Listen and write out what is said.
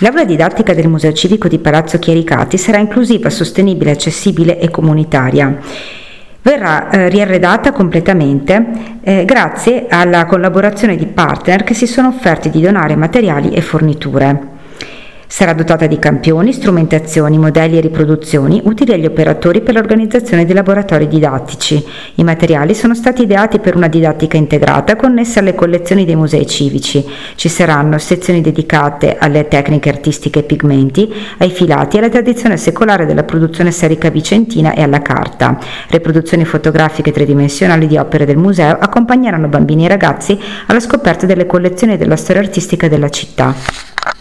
L'aula didattica del Museo Civico di Palazzo Chiericati sarà inclusiva, sostenibile, accessibile e comunitaria. Verrà riarredata completamente grazie alla collaborazione di partner che si sono offerti di donare materiali e forniture. Sarà dotata di campioni, strumentazioni, modelli e riproduzioni utili agli operatori per l'organizzazione dei laboratori didattici. I materiali sono stati ideati per una didattica integrata connessa alle collezioni dei musei civici. Ci saranno sezioni dedicate alle tecniche artistiche e pigmenti, ai filati, alla tradizione secolare della produzione serica vicentina e alla carta. Riproduzioni fotografiche tridimensionali di opere del museo accompagneranno bambini e ragazzi alla scoperta delle collezioni e della storia artistica della città.